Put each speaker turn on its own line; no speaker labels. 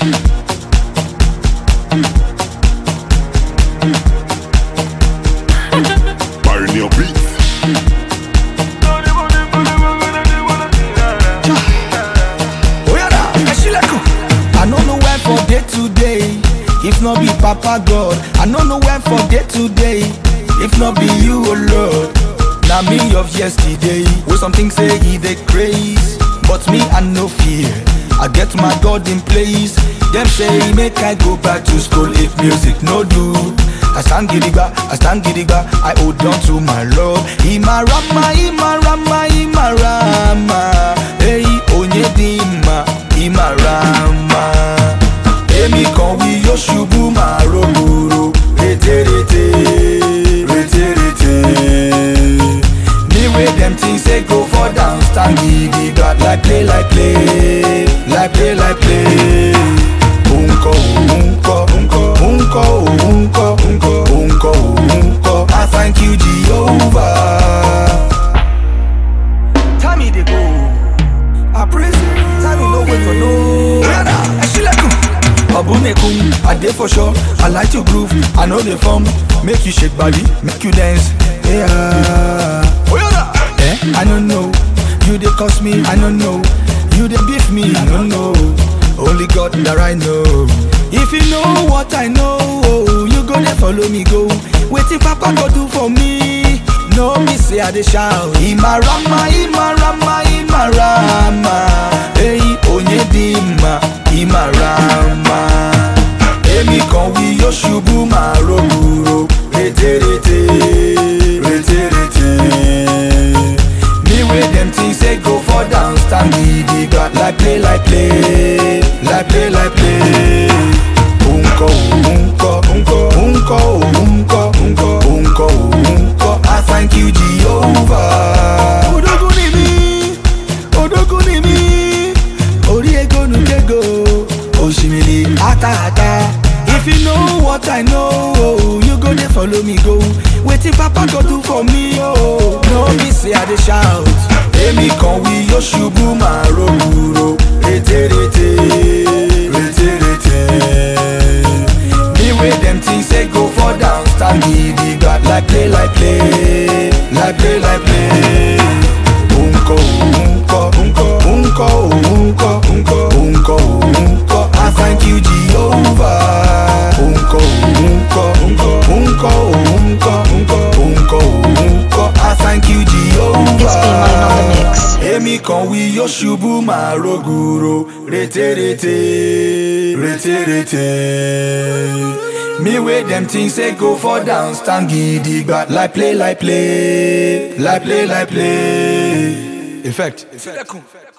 Pioneer Beats.
I don't know where for day today. If not be Papa God, I don't know where for day today. If not be you, oh Lord. Now me of yesterday. Where some things say he they craze, but me I no fear. I get my God in place. Them say make I go back to school if music no do. I stand gidigba, I hold on to my Lord. Imarama, Imarama, Imarama. Hey, Onyedima, Imarama. Emi kan wi yo ṣubú máa rògbòrò. Rete rete, rete rete. Me wey dem think say go for down, stand gidigba like play, like play, like play, like play. Unko, unko, unko, unko, unko, unko, unko, unko. I thank you, Jehovah. Time me dey go, I praise you. Time me no wait for no. Obunekum, I dey for sure. I like to groove, I know the form. Make you shake body, make you dance. Yeah. I don't know. You dey cost me, I don't know. You dey beef me, I don't know. Only God that I know. If you know what I know, you go there follow me go. Waiting Papa go do for me. No me say I dey shout. Imarama, Imarama, Imarama. Hey, Onyedima, Imarama. Emi kan wi yo ṣubú máa rògbòrò. Rete rete, rete rete. Me wey dem think say go for down, stand gidigba like play, like play, like play, like play. Unko, unko, unko, unko, unko, unko, unko, unko. I thank you, Jehovah. Odogun ni mi, ori ego nukego, oshimili ata ata. If you know what I know, you go there follow me go. Waiting Papa go do for me, oh. No me say I dey shout. Emi kan wi yo ṣubú máa rògbòrò. Rete rete, rete rete. Me wey dem think say go for down, stand gidigba like play, like play, like play, like play. Unko, unko, unko, unko, unko, unko, unko, unko. I thank you, Jehovah. Unko, unko, unko, unko, unko, unko, unko, unko. I thank you, Jehovah.
It's B-Mine on the mix.
Emi kan wi yo ṣubú máa rògbòrò. Rete rete, rete rete. Me wey dem think say go for down, stand gidigba like play, like play, like play, like play. Effect.